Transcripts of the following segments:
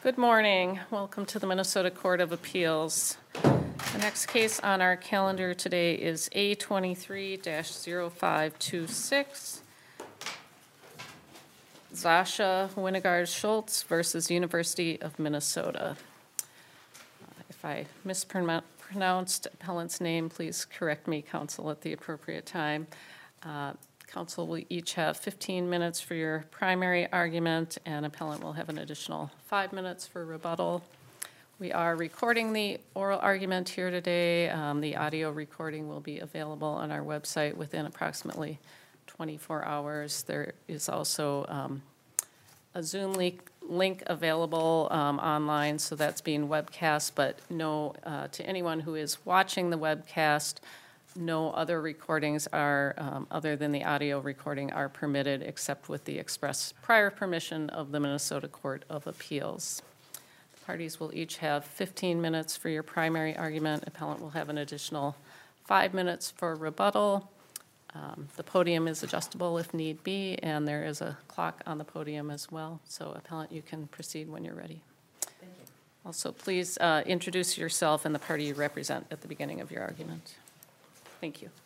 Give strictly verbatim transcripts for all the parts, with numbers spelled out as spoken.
Good morning. Welcome to the Minnesota Court of Appeals. The next case on our calendar today is A twenty-three dash zero five two six, Zascha Winegard Schultz versus University of Minnesota. Uh, If I mispronounced appellant's name, please correct me, counsel, at the appropriate time. Uh, Counsel will each have fifteen minutes for your primary argument, and appellant will have an additional five minutes for rebuttal. We are recording the oral argument here today. Um, the audio recording will be available on our website within approximately twenty-four hours. There is also um, a Zoom link, link available um, online, so that's being webcast, but no, uh, to anyone who is watching the webcast, no other recordings are, um, other than the audio recording, are permitted except with the express prior permission of the Minnesota Court of Appeals. The parties will each have fifteen minutes for your primary argument. Appellant will have an additional five minutes for rebuttal. Um, the podium is adjustable if need be, and there is a clock on the podium as well. So, appellant, you can proceed when you're ready. Thank you. Also, please uh, introduce yourself and the party you represent at the beginning of your argument. Thank you.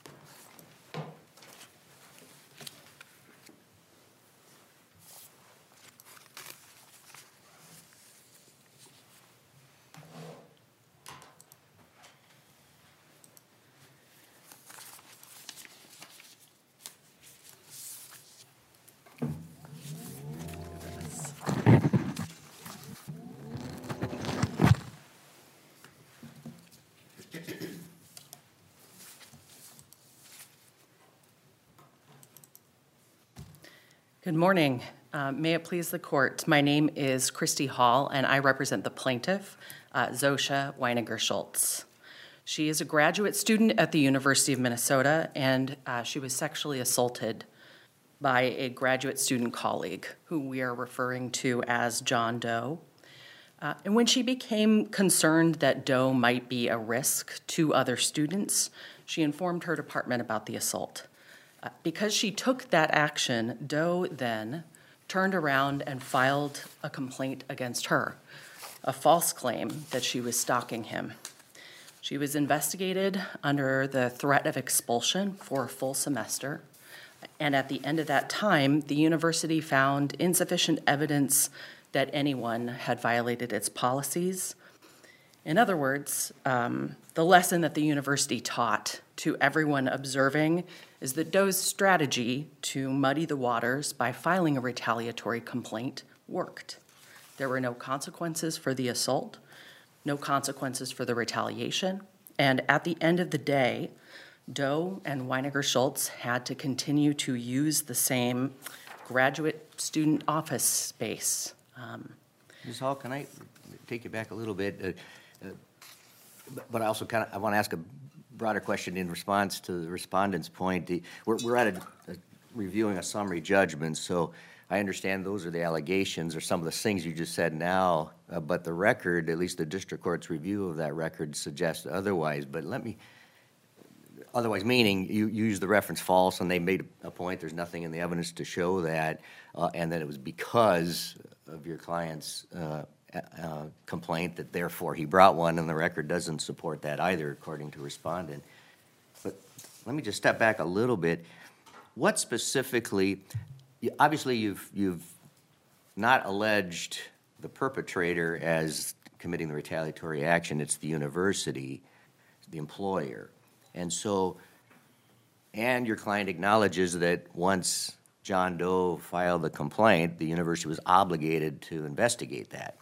Good morning. Uh, may it please the court. My name is Christy Hall, and I represent the plaintiff, uh, Zascha Winegard Schultz. She is a graduate student at the University of Minnesota, and uh, she was sexually assaulted by a graduate student colleague, who we are referring to as John Doe. Uh, and when she became concerned that Doe might be a risk to other students, she informed her department about the assault. Uh, because she took that action, Doe then turned around and filed a complaint against her, a false claim that she was stalking him. She was investigated under the threat of expulsion for a full semester, and at the end of that time, the university found insufficient evidence that anyone had violated its policies. In other words, um, the lesson that the university taught to everyone observing is that Doe's strategy to muddy the waters by filing a retaliatory complaint worked. There were no consequences for the assault, no consequences for the retaliation, and at the end of the day, Doe and Winegard Schultz had to continue to use the same graduate student office space. Um, Miz Hall, can I take you back a little bit? Uh, uh, but I also kind of I want to ask a broader question in response to the respondent's point. The, we're, we're at a, a reviewing a summary judgment, so I understand those are the allegations or some of the things you just said now, uh, but the record, at least the district court's review of that record, suggests otherwise. But let me, otherwise meaning you, you used the reference false, and they made a point, there's nothing in the evidence to show that, uh, and that it was because of your client's uh, uh, complaint that therefore he brought one, and the record doesn't support that either, according to respondent. But let me just step back a little bit. What specifically, obviously you've, you've not alleged the perpetrator as committing the retaliatory action, it's the university, the employer. And so, and your client acknowledges that once John Doe filed the complaint, the university was obligated to investigate that.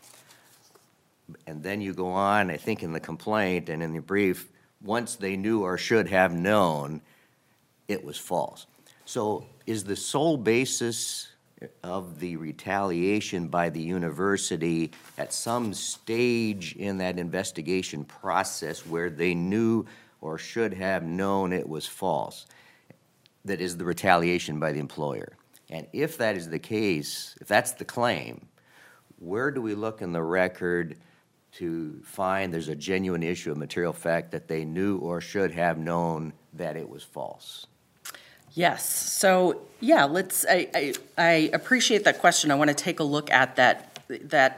And then you go on, I think in the complaint and in the brief, once they knew or should have known, it was false. So is the sole basis of the retaliation by the university at some stage in that investigation process where they knew or should have known it was false, that is the retaliation by the employer? And if that is the case, if that's the claim, where do we look in the record to find there's a genuine issue of material fact that they knew or should have known that it was false? Yes. So yeah, let's. I, I I appreciate that question. I want to take a look at that that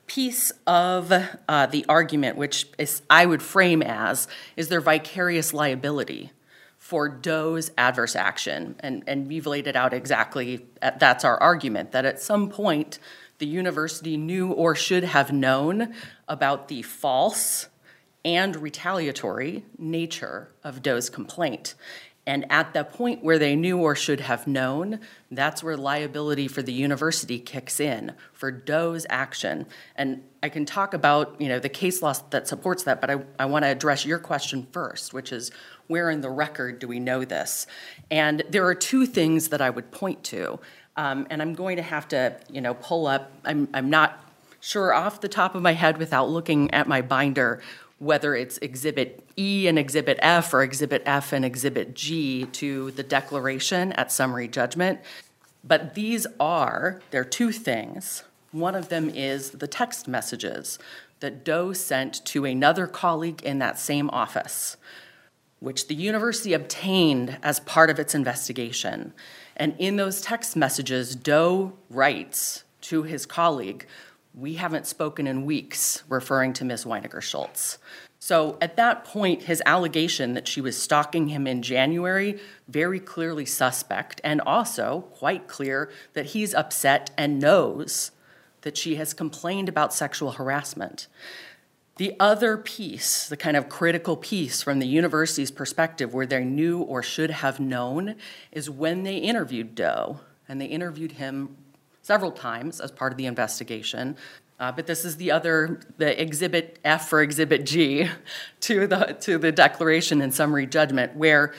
piece of uh, the argument, which is, I would frame as, is their vicarious liability for Doe's adverse action. And, and we've laid it out exactly, that's our argument, that at some point the university knew or should have known about the false and retaliatory nature of Doe's complaint. And at the point where they knew or should have known, that's where liability for the university kicks in for Doe's action. And I can talk about, you know, the case law that supports that, but I, I want to address your question first, which is where in the record do we know this? And there are two things that I would point to. Um, and I'm going to have to, you know, pull up, I'm, I'm not sure off the top of my head without looking at my binder whether it's Exhibit E and Exhibit F or Exhibit F and Exhibit G to the declaration at summary judgment. But these are, they're two things. One of them is the text messages that Doe sent to another colleague in that same office, which the university obtained as part of its investigation. And in those text messages, Doe writes to his colleague, "We haven't spoken in weeks," referring to Miz Weiniger-Schultz. So at that point, his allegation that she was stalking him in January, very clearly suspect, and also quite clear that he's upset and knows that she has complained about sexual harassment. The other piece, the kind of critical piece from the university's perspective where they knew or should have known, is when they interviewed Doe, and they interviewed him several times as part of the investigation. Uh, but this is the other, the Exhibit F or Exhibit G to the, to the declaration and summary judgment, where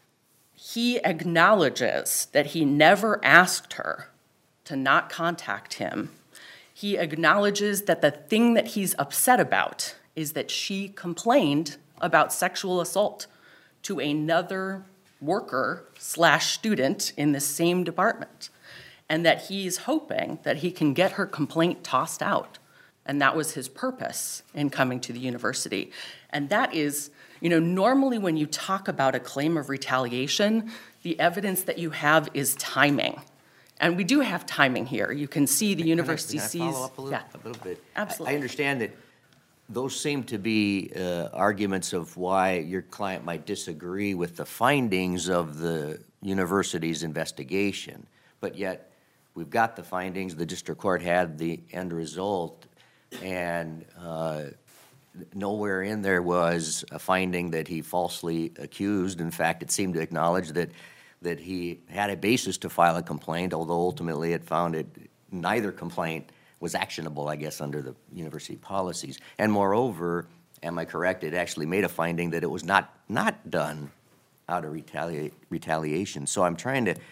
he acknowledges that he never asked her to not contact him. He acknowledges that the thing that he's upset about is that she complained about sexual assault to another worker slash student in the same department, and that he's hoping that he can get her complaint tossed out. And that was his purpose in coming to the university. And that is, you know, normally when you talk about a claim of retaliation, the evidence that you have is timing. And we do have timing here. You can see the university Can I- sees. Can I follow up a little, Yeah, a little bit? absolutely. I I understand that those seem to be uh, arguments of why your client might disagree with the findings of the university's investigation, but yet we've got the findings, the district court had the end result, and uh, nowhere in there was a finding that he falsely accused. In fact, it seemed to acknowledge that that he had a basis to file a complaint, although ultimately it found it neither complaint was actionable, I guess, under the university policies. And moreover, am I correct, it actually made a finding that it was not not done out of retaliate, retaliation. So I'm trying to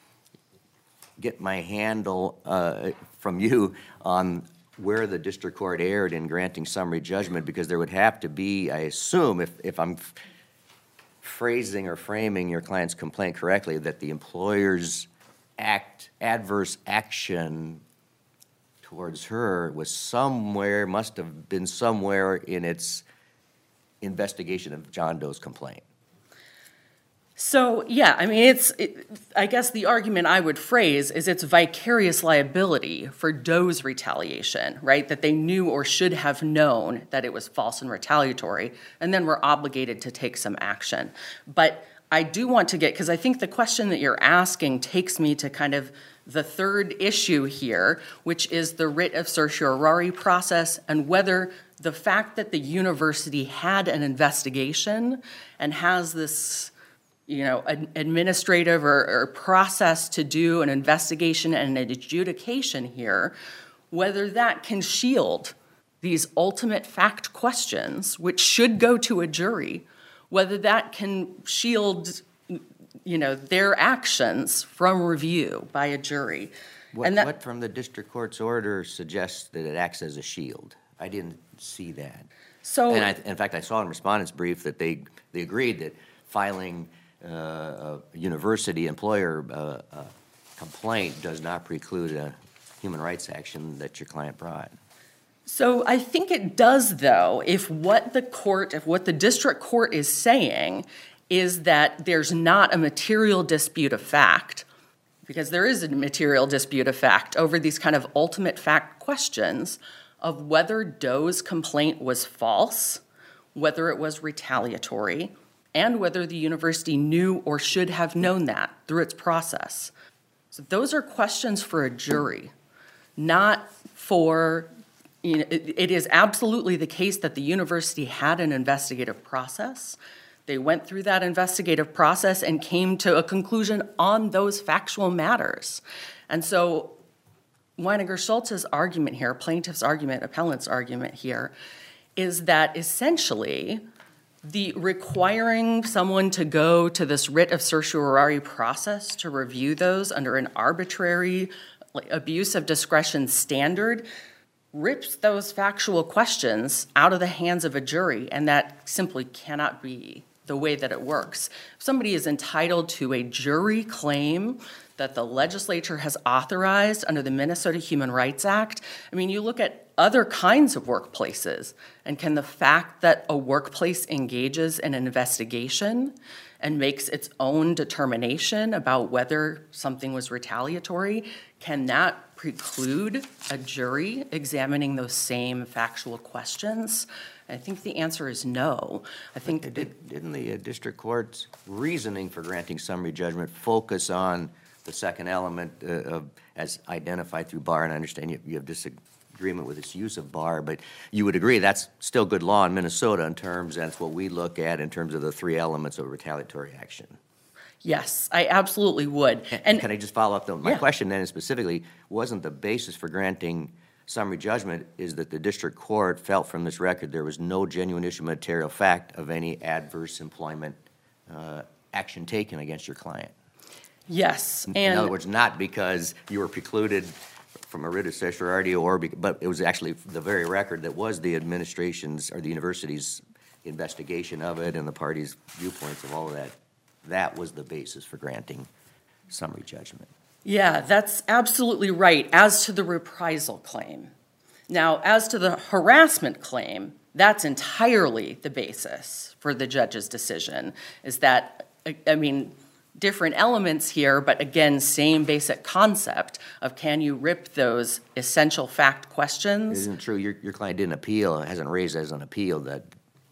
get my handle uh, from you on where the district court erred in granting summary judgment, because there would have to be, I assume, if, if I'm phrasing or framing your client's complaint correctly, that the employer's act, adverse action towards her was somewhere, must have been somewhere in its investigation of John Doe's complaint. So, yeah, I mean, it's, it, I guess the argument I would phrase is it's vicarious liability for Doe's retaliation, right? That they knew or should have known that it was false and retaliatory, and then were obligated to take some action. But I do want to get, because I think the question that you're asking takes me to kind of the third issue here, which is the writ of certiorari process, and whether the fact that the university had an investigation and has this, you know, an administrative or, or process to do an investigation and an adjudication here, whether that can shield these ultimate fact questions, which should go to a jury, whether that can shield, you know, their actions from review by a jury. What, and that, what from the district court's order suggests that it acts as a shield? I didn't see that. So, And I, in fact, I saw in respondent's brief that they, they agreed that filing uh, a university employer uh, uh, complaint does not preclude a human rights action that your client brought. So I think it does, though, if what the court, if what the district court is saying is that there's not a material dispute of fact, because there is a material dispute of fact over these kind of ultimate fact questions of whether Doe's complaint was false, whether it was retaliatory, and whether the university knew or should have known that through its process. So those are questions for a jury, not for, you know, it, it is absolutely the case that the university had an investigative process. They went through that investigative process and came to a conclusion on those factual matters. And so Weiniger-Schultz's argument here, plaintiff's argument, appellant's argument here, is that essentially the requiring someone to go to this writ of certiorari process to review those under an arbitrary, like, abuse of discretion standard rips those factual questions out of the hands of a jury, and that simply cannot be the way that it works. If somebody is entitled to a jury claim that the legislature has authorized under the Minnesota Human Rights Act, I mean, you look at other kinds of workplaces, and can the fact that a workplace engages in an investigation and makes its own determination about whether something was retaliatory, can that preclude a jury examining those same factual questions? I think the answer is no. I think Did, didn't the uh, district court's reasoning for granting summary judgment focus on the second element uh, of, as identified through Barr? And I understand you, you have disagreement with its use of Barr, but you would agree that's still good law in Minnesota in terms, that's what we look at in terms of the three elements of retaliatory action. Yes, I absolutely would. And can I just follow up though? My Yeah. question then is specifically, wasn't the basis for granting summary judgment is that the district court felt from this record there was no genuine issue of material fact of any adverse employment uh, action taken against your client? Yes, In and other words, not because you were precluded from a writ of certiorari, or be- but it was actually the very record that was the administration's or the university's investigation of it and the parties' viewpoints of all of that. That was the basis for granting summary judgment. yeah, that's absolutely right as to the reprisal claim. Now, as to the harassment claim, that's entirely the basis for the judge's decision, is that, I- I mean, different elements here, but again, same basic concept of can you rip those essential fact questions? Isn't it true, your, your client didn't appeal, hasn't raised as an appeal that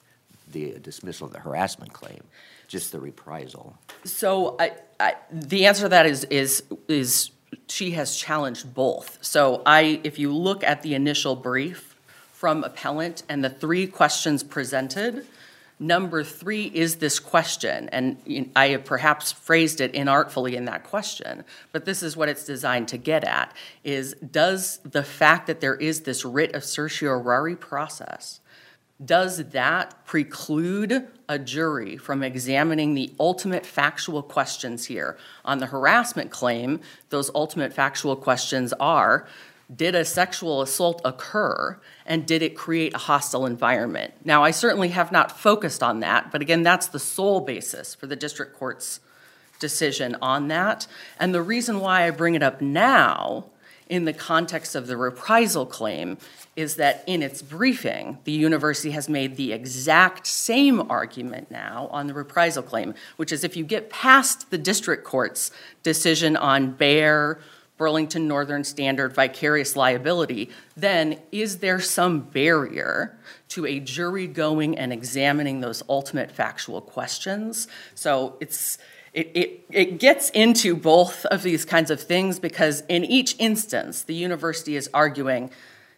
the dismissal of the harassment claim, just the reprisal? So I, I, the answer to that is, is, is she has challenged both. So I, if you look at the initial brief from appellant and the three questions presented, number three is this question, and I have perhaps phrased it inartfully in that question, but this is what it's designed to get at, is does the fact that there is this writ of certiorari process, does that preclude a jury from examining the ultimate factual questions here? On the harassment claim, those ultimate factual questions are, did a sexual assault occur, and did it create a hostile environment? Now, I certainly have not focused on that, but again, that's the sole basis for the district court's decision on that. And the reason why I bring it up now in the context of the reprisal claim is that in its briefing, the university has made the exact same argument now on the reprisal claim, which is if you get past the district court's decision on Bayer, Burlington Northern Standard vicarious liability, then is there some barrier to a jury going and examining those ultimate factual questions? So it's it, it, it gets into both of these kinds of things because in each instance, the university is arguing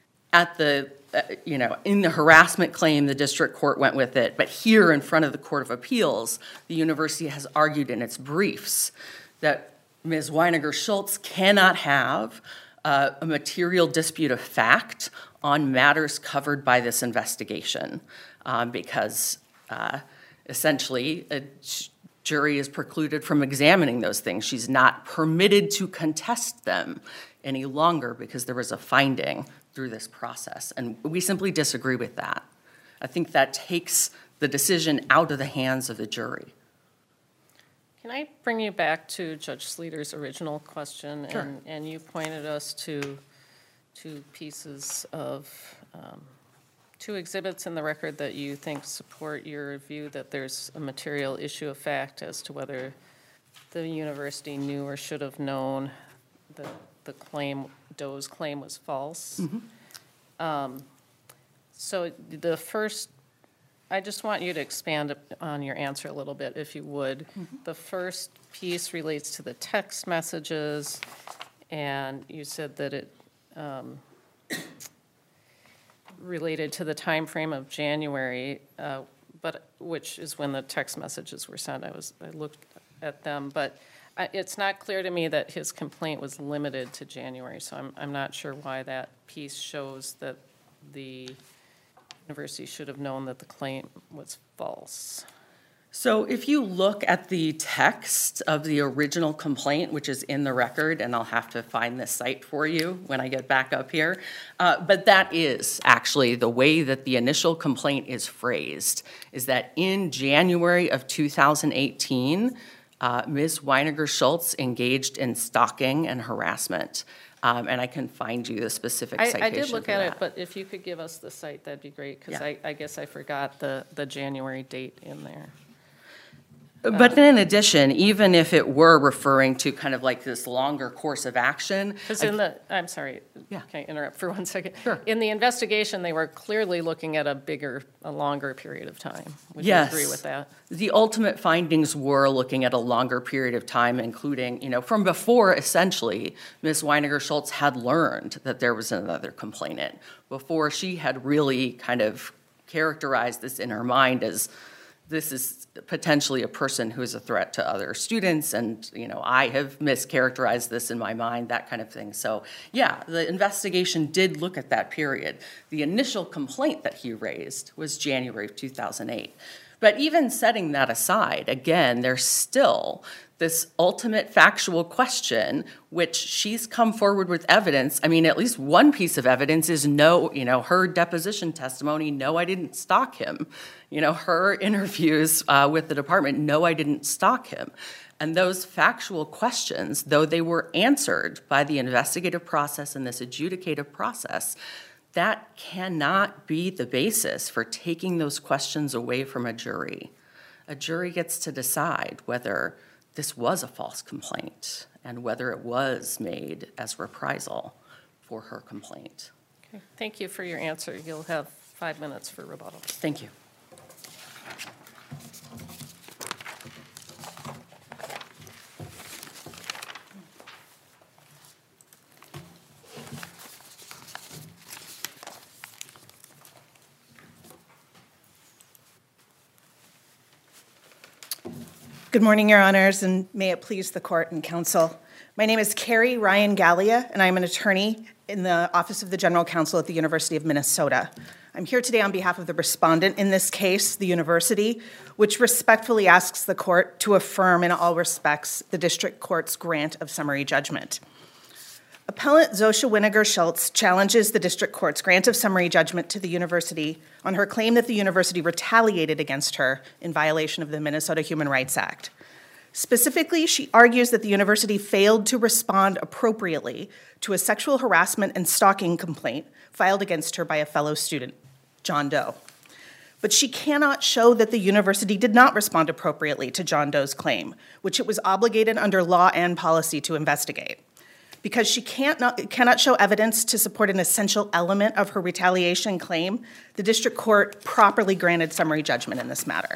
at the, uh, you know, in the harassment claim, the district court went with it, but here in front of the Court of Appeals, the university has argued in its briefs that Miz Weiniger-Schultz cannot have uh, a material dispute of fact on matters covered by this investigation um, because uh, essentially a jury is precluded from examining those things. She's not permitted to contest them any longer because there was a finding through this process, and we simply disagree with that. I think that takes the decision out of the hands of the jury. Can I bring you back to Judge Sleeter's original question? Sure. And, and you pointed us to two pieces of, um, two exhibits in the record that you think support your view that there's a material issue of fact as to whether the university knew or should have known that the claim, Doe's claim was false. Mm-hmm. Um, So the first, I just want you to expand on your answer a little bit, if you would. The first piece relates to the text messages, and you said that it um, related to the time frame of January, uh, but, which is when the text messages were sent. I was, I looked at them, but I- it's not clear to me that his complaint was limited to January, so I'm, I'm not sure why that piece shows that the university should have known that the claim was false. So if you look at the text of the original complaint, which is in the record, and I'll have to find this site for you when I get back up here, uh, but that is actually the way that the initial complaint is phrased, is that in January of two thousand eighteen, uh, Miz Weiniger Schultz engaged in stalking and harassment. Um, and I can find you the specific I, citation I did look for at that. it, but if you could give us the site, that'd be great, because Yeah. I, I guess I forgot the, the January date in there. But in addition, even if it were referring to kind of like this longer course of action. Because in the, I'm sorry, Yeah. can I interrupt for one second? Sure. In the investigation, they were clearly looking at a bigger, a longer period of time. Would you Yes. agree with that? The ultimate findings were looking at a longer period of time, including, you know, from before essentially Miz Weiniger Schultz had learned that there was another complainant, before she had really kind of characterized this in her mind as this is potentially a person who is a threat to other students, and, you know, I have mischaracterized this in my mind, that kind of thing. So, yeah, the investigation did look at that period. The initial complaint that he raised was January of two thousand eight. But even setting that aside, again, there's still this ultimate factual question, which she's come forward with evidence. I mean, at least one piece of evidence is no, you know, her deposition testimony, no, I didn't stalk him. You know, her interviews uh, with the department, no, I didn't stalk him. And those factual questions, though they were answered by the investigative process and this adjudicative process, that cannot be the basis for taking those questions away from a jury. A jury gets to decide whether this was a false complaint and whether it was made as reprisal for her complaint. Okay, thank you for your answer. You'll have five minutes for rebuttal. Thank you. Good morning, Your Honors, and may it please the court and counsel. My name is Carrie Ryan Gallia, and I'm an attorney in the Office of the General Counsel at the University of Minnesota. I'm here today on behalf of the respondent in this case, the university, which respectfully asks the court to affirm in all respects the district court's grant of summary judgment. Appellant Zosha Weiniger Schultz challenges the district court's grant of summary judgment to the university on her claim that the university retaliated against her in violation of the Minnesota Human Rights Act. Specifically, she argues that the university failed to respond appropriately to a sexual harassment and stalking complaint filed against her by a fellow student, John Doe. But she cannot show that the university did not respond appropriately to John Doe's claim, which it was obligated under law and policy to investigate. Because she can't not, cannot show evidence to support an essential element of her retaliation claim, the district court properly granted summary judgment in this matter.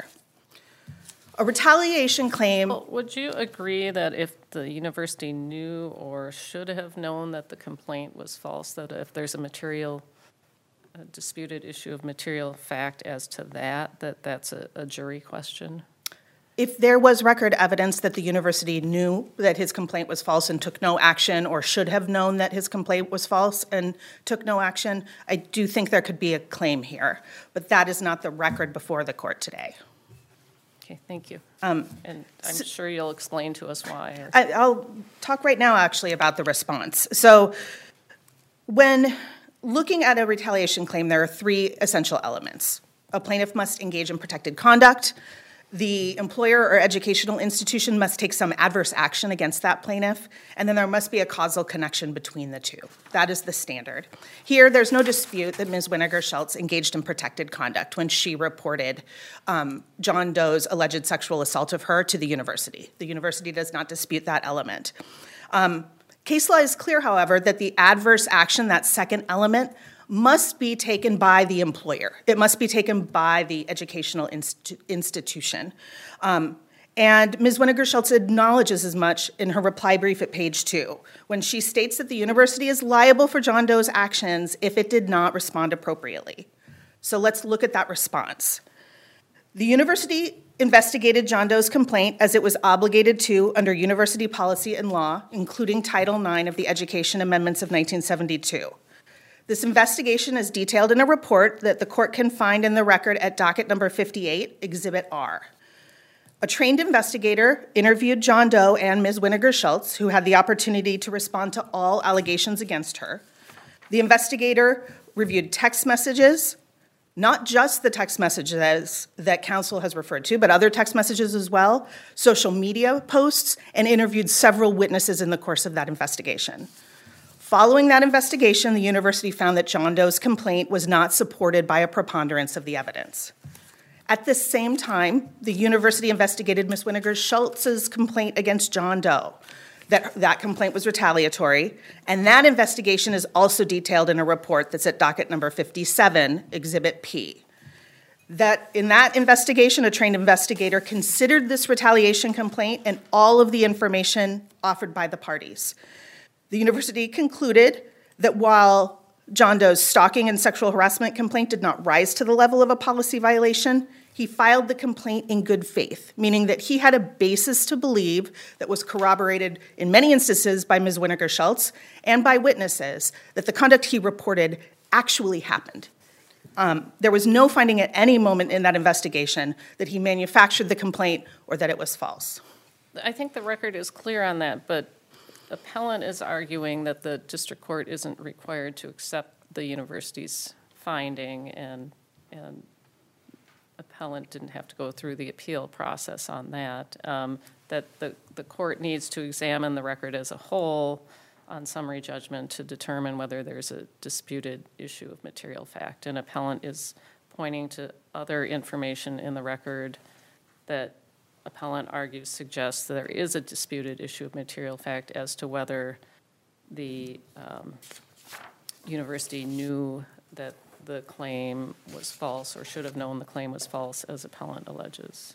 A retaliation claim... Well, would you agree that if the university knew or should have known that the complaint was false, that if there's a material, a disputed issue of material fact as to that, that that's a, a jury question? If there was record evidence that the university knew that his complaint was false and took no action, or should have known that his complaint was false and took no action, I do think there could be a claim here. But that is not the record before the court today. Okay, thank you. Um, And I'm sure you'll explain to us why. or- I, I'll talk right now, actually, about the response. So when looking at a retaliation claim, there are three essential elements. A plaintiff must engage in protected conduct. The employer or educational institution must take some adverse action against that plaintiff, and then there must be a causal connection between the two. That is the standard. Here, there's no dispute that Miz Weiniger Schultz engaged in protected conduct when she reported um, John Doe's alleged sexual assault of her to the university. The university does not dispute that element. Um, case law is clear, however, that the adverse action, that second element, must be taken by the employer. It must be taken by the educational inst- institution. Um, and Miz Winiger-Schultz acknowledges as much in her reply brief at page two, when she states that the university is liable for John Doe's actions if it did not respond appropriately. So let's look at that response. The university investigated John Doe's complaint as it was obligated to under university policy and law, including Title nine of the Education Amendments of nineteen seventy-two. This investigation is detailed in a report that the court can find in the record at docket number fifty-eight, Exhibit R. A trained investigator interviewed John Doe and Miz Winiger-Schultz, who had the opportunity to respond to all allegations against her. The investigator reviewed text messages, not just the text messages that counsel has referred to, but other text messages as well, social media posts, and interviewed several witnesses in the course of that investigation. Following that investigation, the university found that John Doe's complaint was not supported by a preponderance of the evidence. At the same time, the university investigated Miz Winiger-Schultz's complaint against John Doe. That, that complaint was retaliatory, and that investigation is also detailed in a report that's at docket number fifty-seven, Exhibit P. That in that investigation, a trained investigator considered this retaliation complaint and all of the information offered by the parties. The university concluded that while John Doe's stalking and sexual harassment complaint did not rise to the level of a policy violation, he filed the complaint in good faith, meaning that he had a basis to believe that was corroborated in many instances by Miz Winiger-Schultz and by witnesses that the conduct he reported actually happened. Um, there was no finding at any moment in that investigation that he manufactured the complaint or that it was false. I think the record is clear on that, but appellant is arguing that the district court isn't required to accept the university's finding, and and appellant didn't have to go through the appeal process on that, um, that the, the court needs to examine the record as a whole on summary judgment to determine whether there's a disputed issue of material fact. And appellant is pointing to other information in the record that appellant argues suggests that there is a disputed issue of material fact as to whether the um, university knew that the claim was false or should have known the claim was false, as appellant alleges.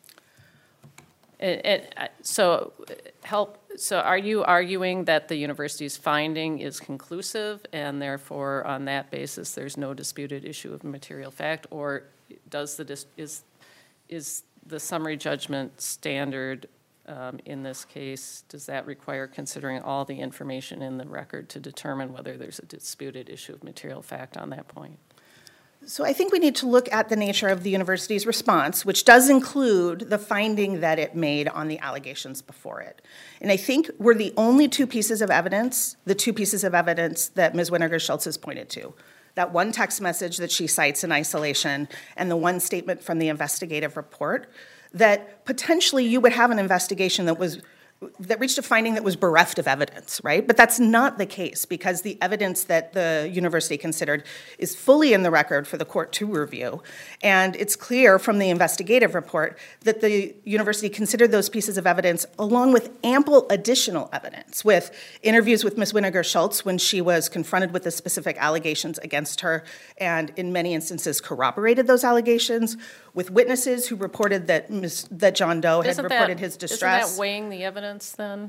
It, it, so, help. So, are you arguing that the university's finding is conclusive, and therefore, on that basis, there's no disputed issue of material fact, or does the is is the summary judgment standard um, in this case, does that require considering all the information in the record to determine whether there's a disputed issue of material fact on that point? So I think we need to look at the nature of the university's response, which does include the finding that it made on the allegations before it. And I think we're the only two pieces of evidence, the two pieces of evidence that Miz Winiger-Schultz has pointed to. That one text message that she cites in isolation and the one statement from the investigative report, that potentially you would have an investigation that was that reached a finding that was bereft of evidence, right? But that's not the case, because the evidence that the university considered is fully in the record for the court to review. And it's clear from the investigative report that the university considered those pieces of evidence along with ample additional evidence, with interviews with Miz Winiger-Schultz when she was confronted with the specific allegations against her, and in many instances corroborated those allegations, with witnesses who reported that Miz that John Doe had Isn't reported that, his distress. Isn't that weighing the evidence then?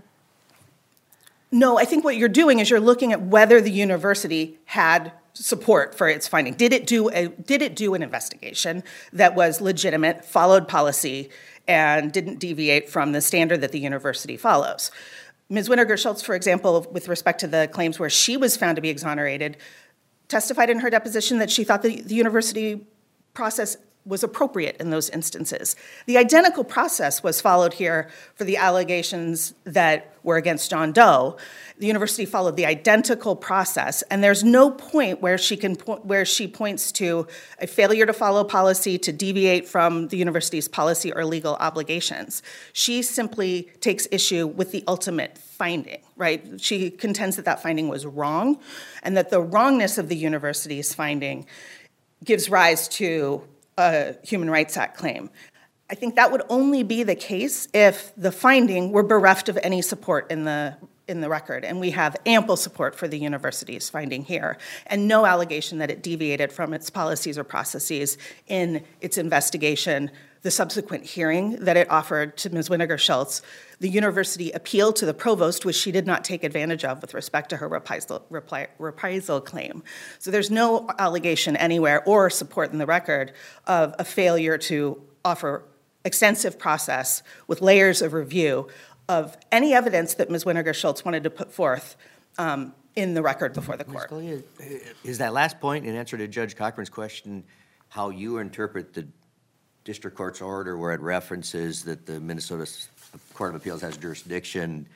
No, I think what you're doing is you're looking at whether the university had support for its finding. Did it do a did it do an investigation that was legitimate, followed policy, and didn't deviate from the standard that the university follows? Miz Winiger-Schultz, for example, with respect to the claims where she was found to be exonerated, testified in her deposition that she thought the, the university process was appropriate in those instances. The identical process was followed here for the allegations that were against John Doe. The university followed the identical process, and there's no point where she can po- where she points to a failure to follow policy, to deviate from the university's policy or legal obligations. She simply takes issue with the ultimate finding, right? She contends that that finding was wrong, and that the wrongness of the university's finding gives rise to a Human Rights Act claim. I think that would only be the case if the finding were bereft of any support in the in the record, and we have ample support for the university's finding here, and no allegation that it deviated from its policies or processes in its investigation, the subsequent hearing that it offered to Miz Winiger-Schultz. The university appealed to the provost, which she did not take advantage of with respect to her reprisal, repri, reprisal claim. So there's no allegation anywhere or support in the record of a failure to offer extensive process with layers of review of any evidence that Miz Winiger-Schultz wanted to put forth um, in the record before the court. Miz Scalia, is that last point in answer to Judge Cochran's question how you interpret the district court's order where it references that the Minnesota Court of Appeals has jurisdiction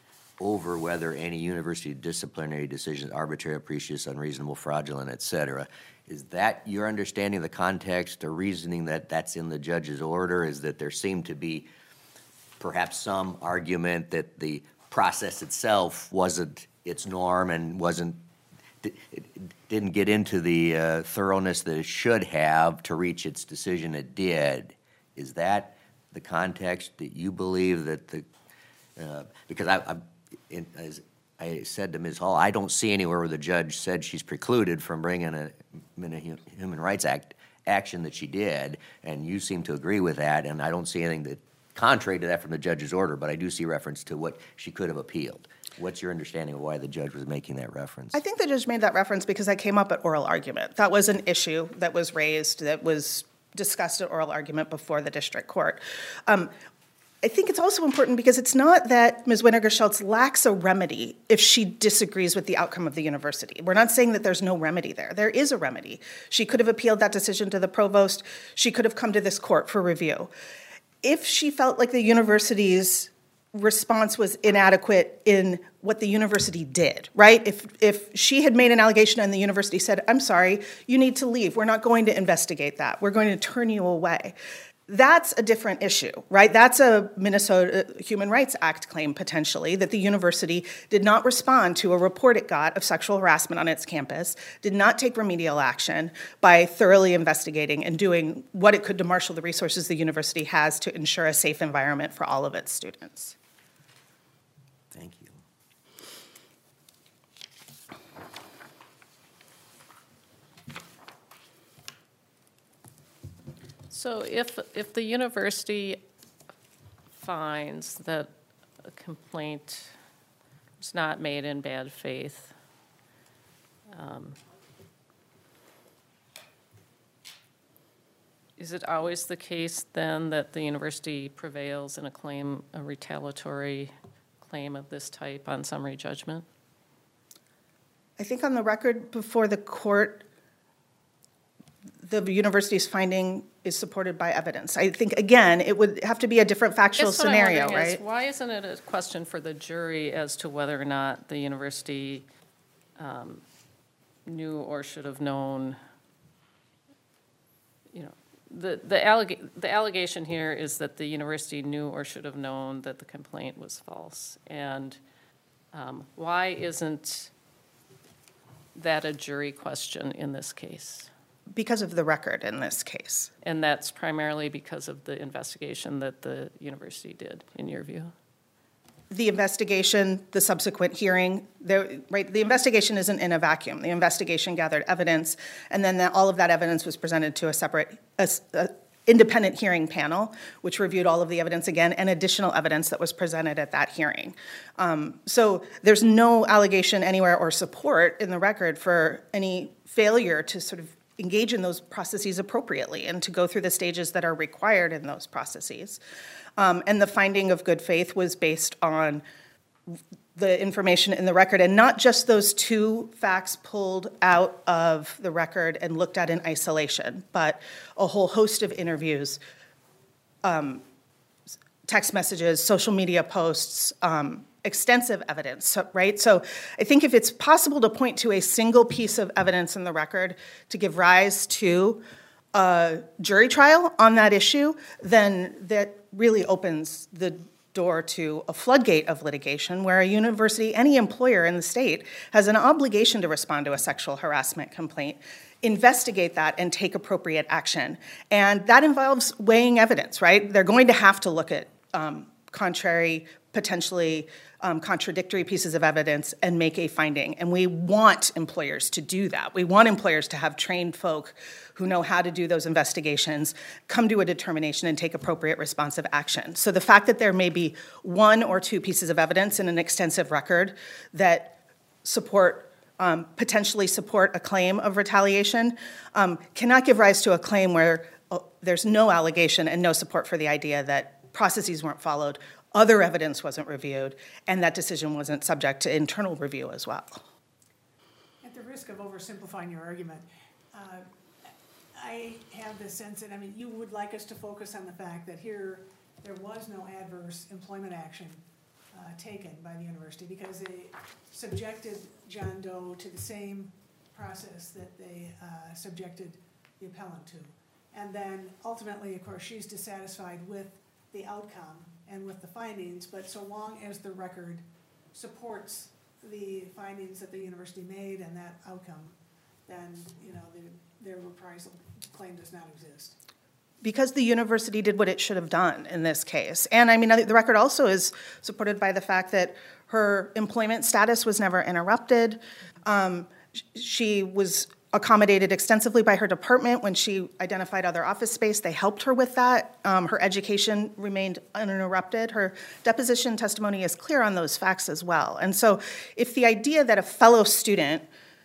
over whether any university disciplinary decision is arbitrary, capricious, unreasonable, fraudulent, et cetera? Is that your understanding of the context or reasoning that that's in the judge's order, is that there seemed to be perhaps some argument that the process itself wasn't its norm and wasn't, it didn't get into the uh, thoroughness that it should have to reach its decision it did? Is that the context that you believe that the, uh, because I, I in, as I said to Miz Hall, I don't see anywhere where the judge said she's precluded from bringing a, a Human Rights Act action that she did, and you seem to agree with that, and I don't see anything that contrary to that from the judge's order, but I do see reference to what she could have appealed. What's your understanding of why the judge was making that reference? I think the judge made that reference because that came up at oral argument. That was an issue that was raised, that was discussed at oral argument before the district court. Um, I think it's also important because it's not that Miz Winiger-Schultz lacks a remedy if she disagrees with the outcome of the university. We're not saying that there's no remedy there. There is a remedy. She could have appealed that decision to the provost. She could have come to this court for review. If she felt like the university's response was inadequate in what the university did, right? If if she had made an allegation and the university said, I'm sorry, you need to leave. We're not going to investigate that. We're going to turn you away. That's a different issue, right? That's a Minnesota Human Rights Act claim, potentially, that the university did not respond to a report it got of sexual harassment on its campus, did not take remedial action by thoroughly investigating and doing what it could to marshal the resources the university has to ensure a safe environment for all of its students. Thank you. So if, if the university finds that a complaint was not made in bad faith, um, is it always the case then that the university prevails in a claim, a retaliatory claim of this type on summary judgment? I think on the record before the court, the university's finding is supported by evidence. I think, again, it would have to be a different factual Guess what I'm scenario, wondering is, right? why isn't it a question for the jury as to whether or not the university um, knew or should have known, you know, the, the, alleg- the allegation here is that the university knew or should have known that the complaint was false. And um, why isn't that a jury question in this case? Because of the record in this case. And that's primarily because of the investigation that the university did, in your view? The investigation, the subsequent hearing, the, right, the investigation isn't in a vacuum. The investigation gathered evidence, and then the, all of that evidence was presented to a separate, a, a independent hearing panel, which reviewed all of the evidence again and additional evidence that was presented at that hearing. Um, so there's no allegation anywhere or support in the record for any failure to sort of engage in those processes appropriately and to go through the stages that are required in those processes. Um, and the finding of good faith was based on the information in the record, and not just those two facts pulled out of the record and looked at in isolation, but a whole host of interviews, um, text messages, social media posts, um, extensive evidence, so, right? So I think if it's possible to point to a single piece of evidence in the record to give rise to a jury trial on that issue, then that really opens the door to a floodgate of litigation where a university, any employer in the state, has an obligation to respond to a sexual harassment complaint, investigate that, and take appropriate action. And that involves weighing evidence, right? They're going to have to look at um, contrary, potentially um, contradictory pieces of evidence and make a finding. And we want employers to do that. We want employers to have trained folk who know how to do those investigations, come to a determination, and take appropriate responsive action. So the fact that there may be one or two pieces of evidence in an extensive record that support, um, potentially support a claim of retaliation um, cannot give rise to a claim where uh, there's no allegation and no support for the idea that processes weren't followed, other evidence wasn't reviewed, and that decision wasn't subject to internal review as well. At the risk of oversimplifying your argument, uh, I have the sense that, I mean, you would like us to focus on the fact that here there was no adverse employment action uh, taken by the university because they subjected John Doe to the same process that they uh, subjected the appellant to. And then ultimately, of course, she's dissatisfied with the outcome and with the findings, but so long as the record supports the findings that the university made and that outcome, then, you know, the, their reprisal claim does not exist. Because the university did what it should have done in this case. And I mean, the record also is supported by the fact that her employment status was never interrupted. Um, she was accommodated extensively by her department when she identified other office space. They helped her with that. Um, her education remained uninterrupted. Her deposition testimony is clear on those facts as well. And so if the idea that a fellow student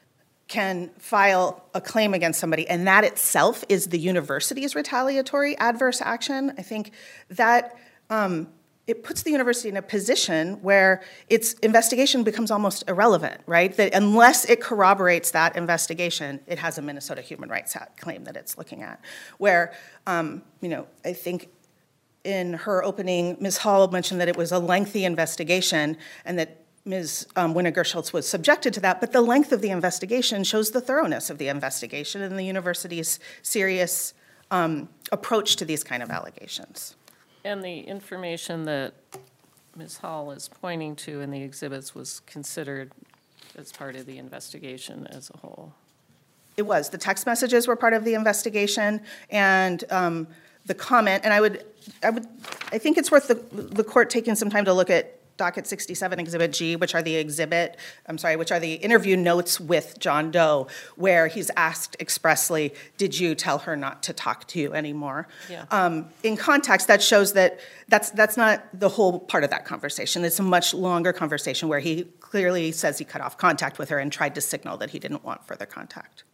can file a claim against somebody, and that itself is the university's retaliatory adverse action, I think that um, it puts the university in a position where its investigation becomes almost irrelevant, right? That unless it corroborates that investigation, it has a Minnesota Human Rights Act claim that it's looking at. Where, um, you know, I think in her opening, Miz Hall mentioned that it was a lengthy investigation and that Miz Um, Winiger-Schultz was subjected to that, but the length of the investigation shows the thoroughness of the investigation and the university's serious um, approach to these kind of allegations. And the information that Miz Hall is pointing to in the exhibits was considered as part of the investigation as a whole. It was. The text messages were part of the investigation, and um, the comment, and I would, I would, I think it's worth the, the court taking some time to look at docket sixty-seven, Exhibit G, which are the exhibit, I'm sorry, which are the interview notes with John Doe, where he's asked expressly, did you tell her not to talk to you anymore? Yeah. Um, in context, that shows that that's, that's not the whole part of that conversation. It's a much longer conversation where he clearly says he cut off contact with her and tried to signal that he didn't want further contact.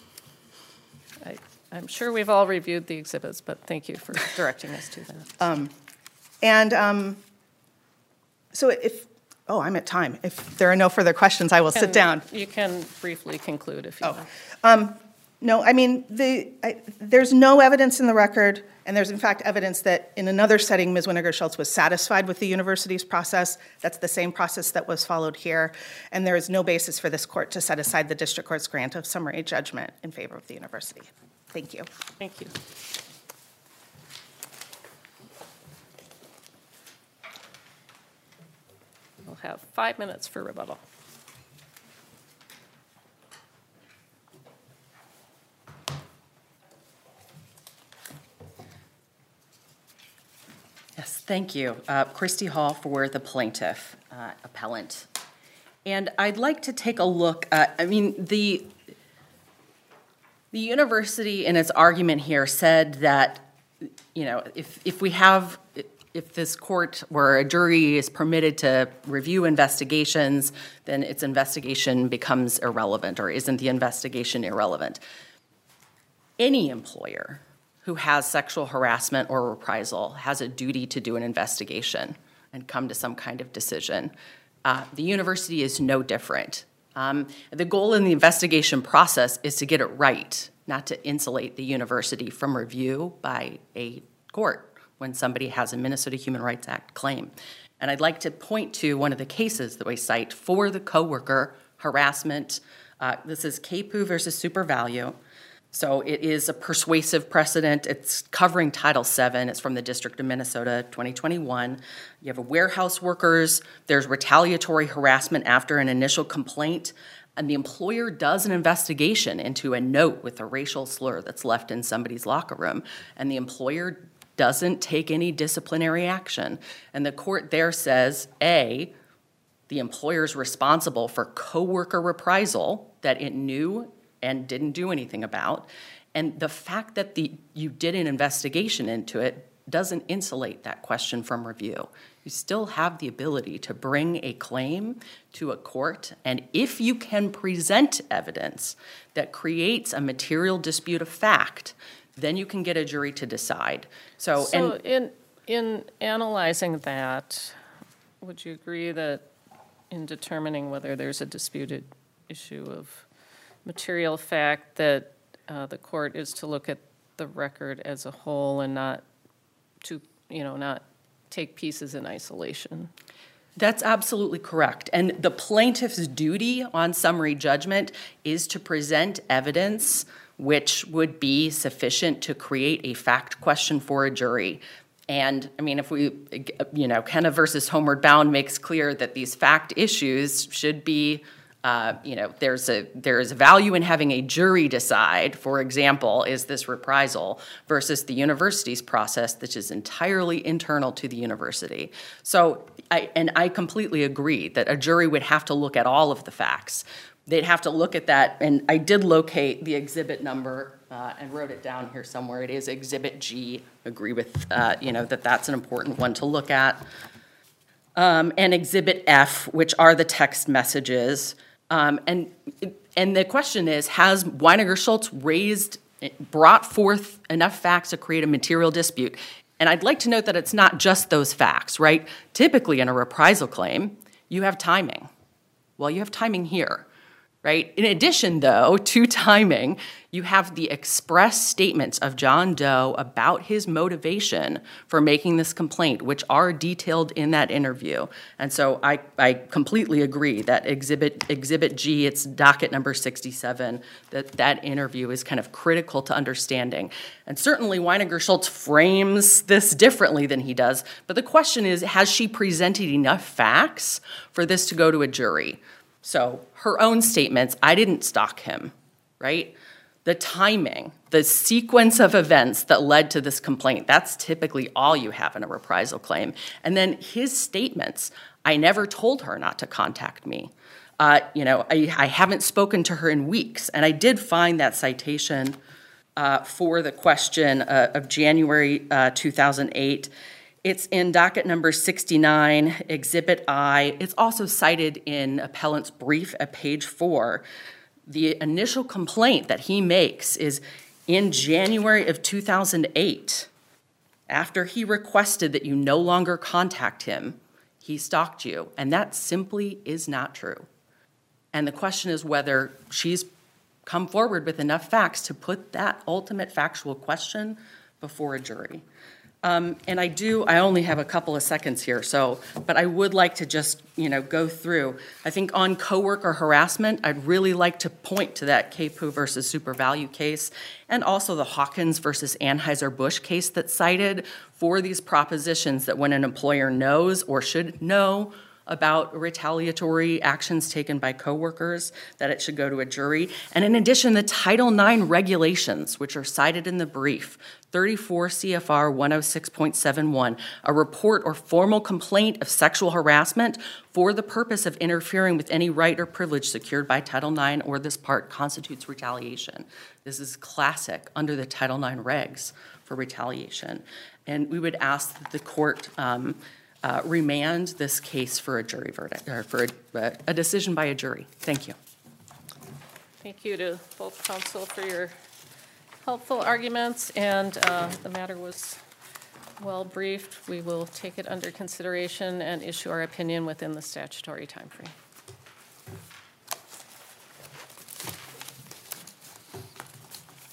I, I'm sure we've all reviewed the exhibits, but thank you for directing us to that. Um, and um, so if, oh, I'm at time. If there are no further questions, I will sit And down. You can briefly conclude if you Oh, want. um, no, I mean, the, I, there's no evidence in the record, and there's in fact evidence that in another setting, Miz Winiger-Schultz was satisfied with the university's process. That's the same process that was followed here, and there is no basis for this court to set aside the district court's grant of summary judgment in favor of the university. Thank you. Thank you. We'll have five minutes for rebuttal. Yes, thank you. Uh, Christy Hall for the plaintiff uh, appellant. And I'd like to take a look at, I mean, the, the university in its argument here said that, you know, if, if we have, if this court where a jury is permitted to review investigations, then its investigation becomes irrelevant, or isn't the investigation irrelevant? Any employer who has sexual harassment or reprisal has a duty to do an investigation and come to some kind of decision. Uh, the university is no different. Um, the goal in the investigation process is to get it right, not to insulate the university from review by a court when somebody has a Minnesota Human Rights Act claim. And I'd like to point to one of the cases that we cite for the coworker harassment. Uh, this is K P U versus SuperValue. So it is a persuasive precedent. It's covering Title seven. It's from the District of Minnesota, twenty twenty-one. You have a warehouse workers. There's retaliatory harassment after an initial complaint, and the employer does an investigation into a note with a racial slur that's left in somebody's locker room, and the employer doesn't take any disciplinary action. And the court there says, A, the employer's responsible for coworker reprisal that it knew and didn't do anything about. And the fact that the, you did an investigation into it doesn't insulate that question from review. You still have the ability to bring a claim to a court, and if you can present evidence that creates a material dispute of fact, then you can get a jury to decide. So, So and in, in analyzing that, would you agree that in determining whether there's a disputed issue of material fact, that uh, the court is to look at the record as a whole and not to, you know, not take pieces in isolation? That's absolutely correct. And the plaintiff's duty on summary judgment is to present evidence which would be sufficient to create a fact question for a jury. And, I mean, if we, you know, Kenna versus Homeward Bound makes clear that these fact issues should be, uh, you know, there's a there is value in having a jury decide, for example, is this reprisal, versus the university's process, which is entirely internal to the university. So, I, and I completely agree that a jury would have to look at all of the facts. They'd have to look at that, and I did locate the exhibit number uh, and wrote it down here somewhere. It is Exhibit G. Agree with, uh, you know, that that's an important one to look at. Um, and Exhibit F, which are the text messages. Um, and and the question is, has Weiniger-Schultz raised, brought forth enough facts to create a material dispute? And I'd like to note that it's not just those facts, right? Typically in a reprisal claim, you have timing. Well, you have timing here, right? In addition, though, to timing, you have the express statements of John Doe about his motivation for making this complaint, which are detailed in that interview. And so I, I completely agree that Exhibit Exhibit G, it's docket number sixty-seven, that that interview is kind of critical to understanding. And certainly Weiniger-Schultz frames this differently than he does, but the question is, has she presented enough facts for this to go to a jury? So her own statements, I didn't stalk him, right? The timing, the sequence of events that led to this complaint, that's typically all you have in a reprisal claim. And then his statements, I never told her not to contact me. Uh, you know, I, I haven't spoken to her in weeks. And I did find that citation uh, for the question uh, of January uh, two thousand eight. It's in docket number sixty-nine, Exhibit I. It's also cited in appellant's brief at page four. The initial complaint that he makes is in January of two thousand eight. After he requested that you no longer contact him, he stalked you. And that simply is not true. And the question is whether she's come forward with enough facts to put that ultimate factual question before a jury. Um, and I do, I only have a couple of seconds here, so, but I would like to just, you know, go through. I think on coworker harassment, I'd really like to point to that Capu versus SuperValue case, and also the Hawkins versus Anheuser-Busch case that's cited for these propositions that when an employer knows or should know about retaliatory actions taken by coworkers, that it should go to a jury. And in addition, the Title nine regulations, which are cited in the brief, thirty-four C F R one oh six point seven one, a report or formal complaint of sexual harassment for the purpose of interfering with any right or privilege secured by Title nine or this part constitutes retaliation. This is classic under the Title nine regs for retaliation. And we would ask that the court um, Uh, remand this case for a jury verdict, or for a, a decision by a jury. Thank you. Thank you to both counsel for your helpful arguments, and uh, the matter was well briefed. We will take it under consideration and issue our opinion within the statutory timeframe.